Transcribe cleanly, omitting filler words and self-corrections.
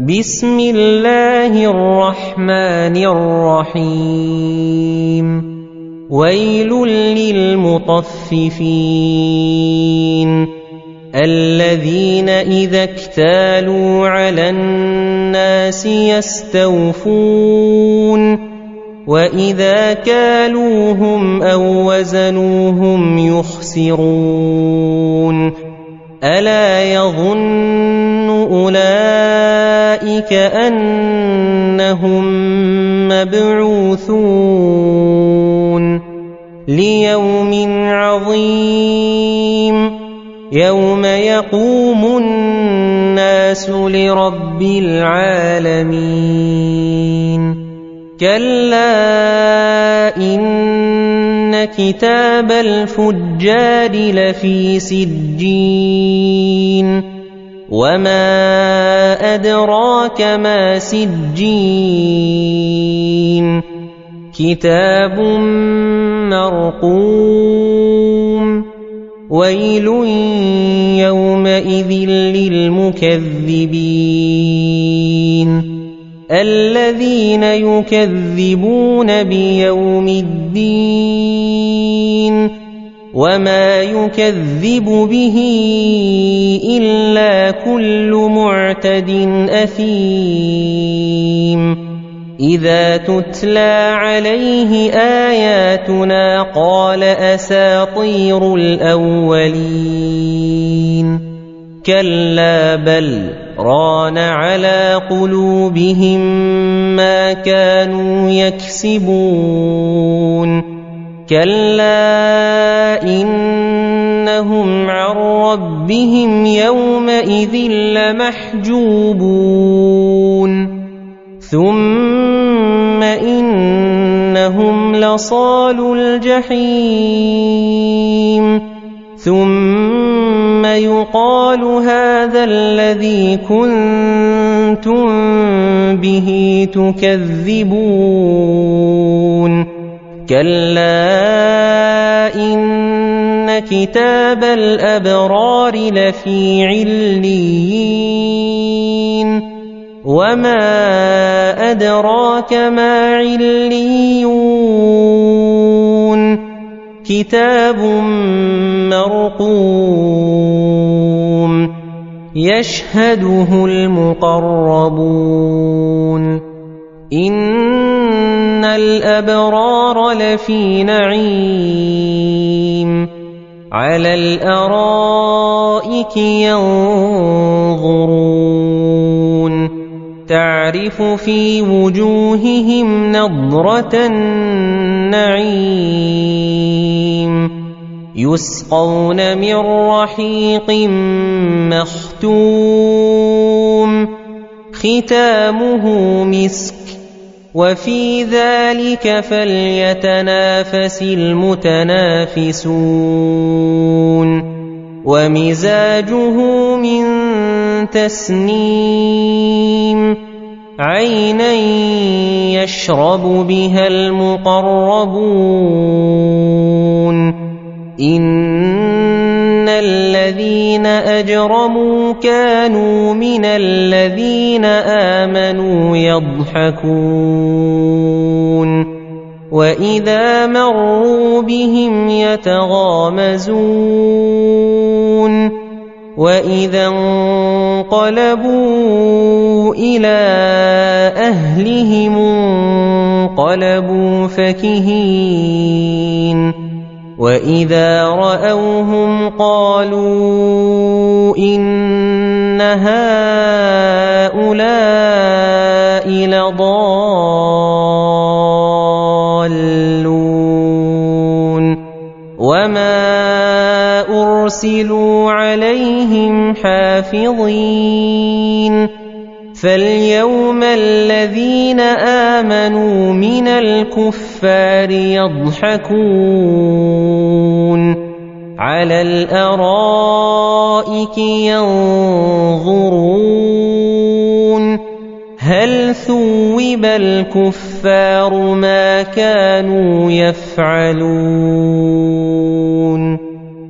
بسم الله الرحمن الرحيم ويل للمطففين الذين إذا اكتالوا على الناس يستوفون وإذا كالوهم أو وزنوهم يخسرون ألا يظن أولئك أنهم مبعوثون ليوم عظيم يوم يقوم الناس لرب العالمين كلا إن كتاب الفجار لفي سجين وما أدراك ما سجين كتاب مرقوم ويل يومئذ للمكذبين الذين يكذبون بيوم الدين وما يكذب به إلا كل معتد أثيم إذا تتلى عليه آياتنا قال أساطير الأولين كلا بل ران على قلوبهم ما كانوا يكسبون كلا إنهم عن ربهم يومئذ لمحجوبون ثم إنهم لصالو الجحيم ثم يقال هذا الذي كنتم به تكذبون كلا إن كتاب الأبرار لفي عليين وما أدراك ما عليون كتاب مرقوم يشهده المقربون إن الأبرار لفي نعيم على الأرائك ينظرون تعرف في وجوههم نضرة النعيم يسقون من رحيق مختوم ختامه مسك وفي ذلك فليتنافس المتنافسون ومزاجه من تسنيم عينا يشرب بها المقربون إن الذين أجرموا كانوا من الذين آمنوا يضحكون وإذا مروا بهم يتغامزون وإذا انقلبوا إلى أهلهم انقلبوا فكهين وإذا رأوهم قالوا إن هؤلاء لضالون وما أرسلوا عليهم حافظين فاليوم الذين آمنوا من الكفار يضحكون على الأرائك ينظرون هل ثوب الكفار ما كانوا يفعلون